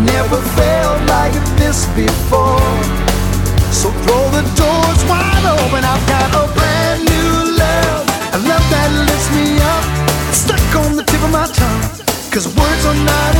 never felt like this before. So throw the doors wide open. I've got a brand new love, a love that lifts me up, stuck on the tip of my tongue. 'Cause words are not